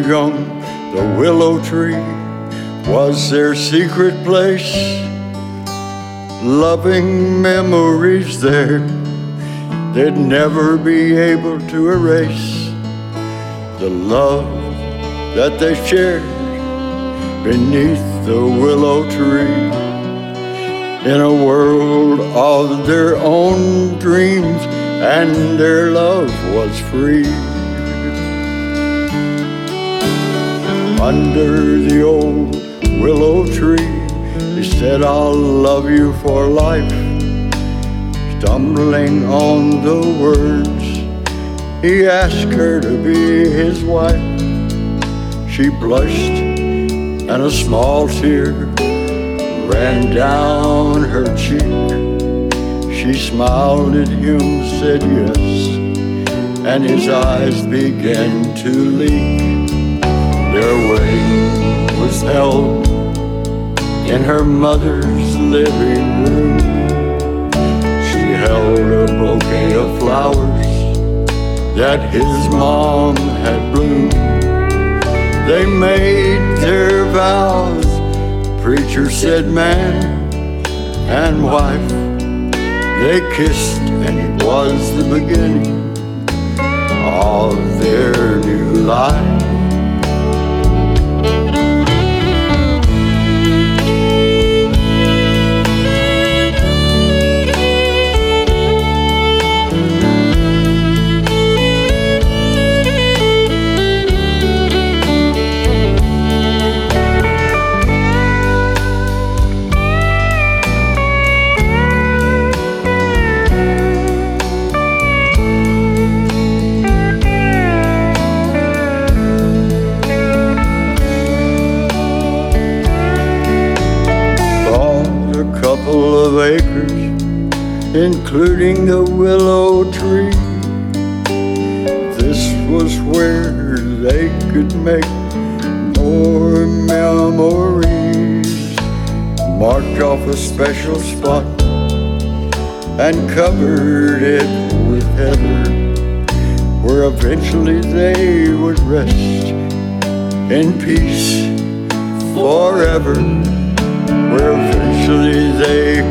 young, the willow tree was their secret place. Loving memories there they'd never be able to erase. The love that they shared beneath the willow tree, in a world of their own dreams, and their love was free. Under the old willow tree, he said, "I'll love you for life." Stumbling on the words, he asked her to be his wife. She blushed, and a small tear ran down her cheek. She smiled at him, said yes, and his eyes began to leak. Their wedding was held in her mother's living room. She held a bouquet of flowers that his mom had bloomed. They made their vows. Preacher said man and wife. They kissed, and it was the beginning of their new life. Of acres, including the willow tree. This was where they could make more memories. Marked off a special spot and covered it with heather, where eventually they would rest in peace forever, where eventually they